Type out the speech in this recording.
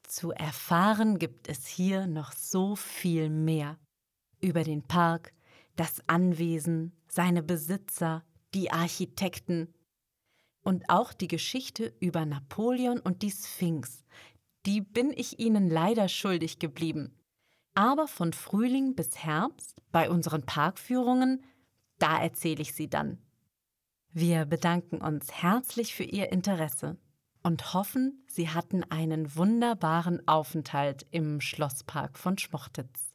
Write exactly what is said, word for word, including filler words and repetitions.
Zu erfahren gibt es hier noch so viel mehr. Über den Park, das Anwesen, seine Besitzer, die Architekten und auch die Geschichte über Napoleon und die Sphinx. Die bin ich Ihnen leider schuldig geblieben. Aber von Frühling bis Herbst bei unseren Parkführungen, da erzähle ich sie dann. Wir bedanken uns herzlich für Ihr Interesse und hoffen, Sie hatten einen wunderbaren Aufenthalt im Schlosspark von Schmochtitz.